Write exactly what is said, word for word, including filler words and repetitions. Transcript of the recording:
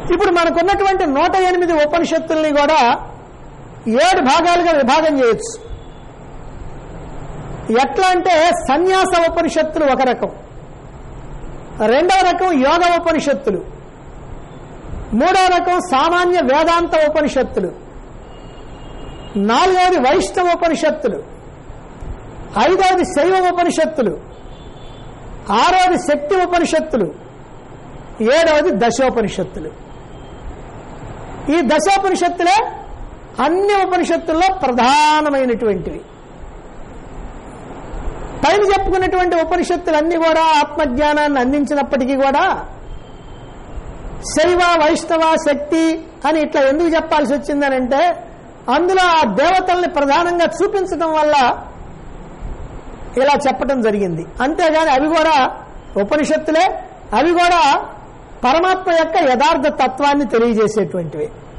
ఇప్పుడు మనకున్నటువంటి నూట ఎనిమిది ఉపనిషత్తుల్ని కూడా ఏడు భాగాలుగా విభాగం చేయొచ్చు. ఎట్లా అంటే సన్యాస ఉపనిషత్తులు ఒక రకం, రెండవ రకం యోగ ఉపనిషత్తులు, మూడవ రకం సామాన్య వేదాంత ఉపనిషత్తులు, నాలుగవది వైష్ణవ ఉపనిషత్తులు, ఐదవది శైవ ఉపనిషత్తులు, ఆరవది శక్తి ఉపనిషత్తులు, ఏడవది దశోపనిషత్తులు. ఈ దశోపనిషత్తులే అన్ని ఉపనిషత్తుల్లో ప్రధానమైనటువంటివి. పైన చెప్పుకున్నటువంటి ఉపనిషత్తులన్నీ కూడా ఆత్మజ్ఞానాన్ని అందించినప్పటికీ కూడా శైవ వైష్ణవ శక్తి అని ఇట్లా ఎందుకు చెప్పాల్సి వచ్చిందనంటే అందులో ఆ దేవతల్ని ప్రధానంగా చూపించడం వల్ల ఇలా చెప్పటం జరిగింది. అంతేగాని అవి కూడా ఉపనిషత్తులే, అవి కూడా పరమాత్మ యొక్క యథార్థ తత్వాన్ని తెలియజేసేటువంటివి.